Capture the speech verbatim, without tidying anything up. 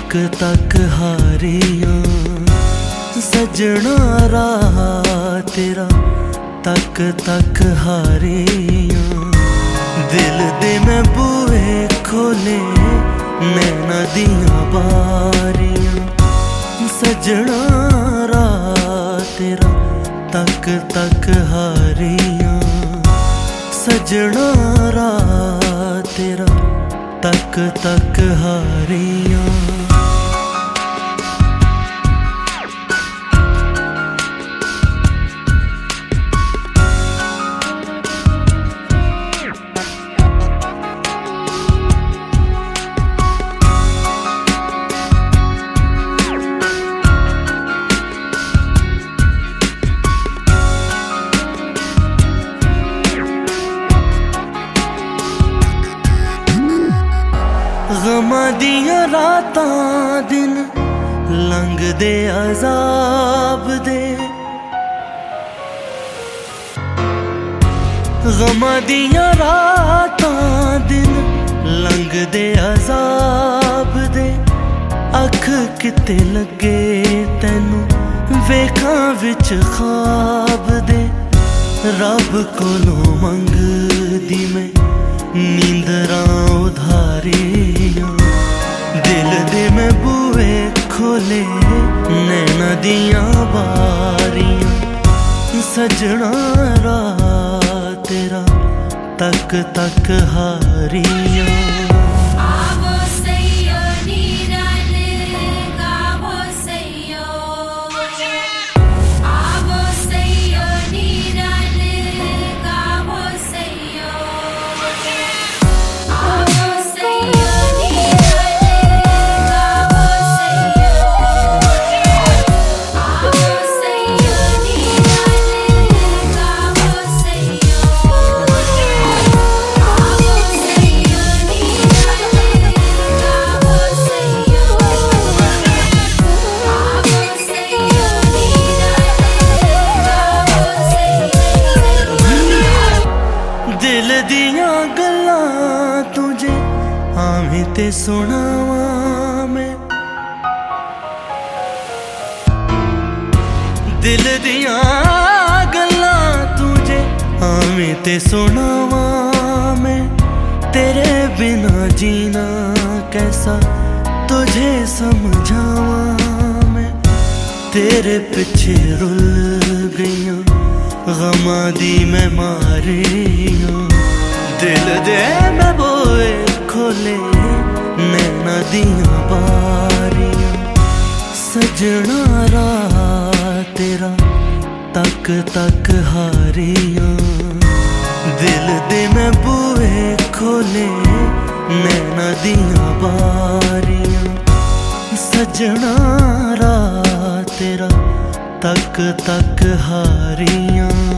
तक तक हारियां सजना राह तेरा तक तक हारियां। दिल दे मैं बूहे खोले नैना दियां बारियां सजना राह तेरा तक तक हारियां सजना राह तेरा तक तक हारियां। गमां दियां रातां दिन लंघदे अज़ाब दे, गमां दियां रातां दिन लंघदे अज़ाब दे। अख किते लगे तैनू वेखां विच ख्वाब दे। रब कोलों मंगदी मैं नींदरां उधारियां। दिल दे मैं बूहे खोले नैना दियां बारियां सजना राह तेरा तक तक हारियां। दिल दियां गल्लां तुझे आवें ते सुनावां मैं, दिल दियां गल्लां तुझे आवें ते सुनावां मैं। तेरे बिना जीना कैसा तुझे समझावां मैं। तेरे पिछे रुल गईयां गमां दी मैं मारियां। दिल दे मैं बोए खोले नैना दियां बारियां सजना राह तेरा तक तक हारियां। दिल दे मैं बूहे खोले नैना दियां बारियां सजना राह तेरा तक तक हारियां।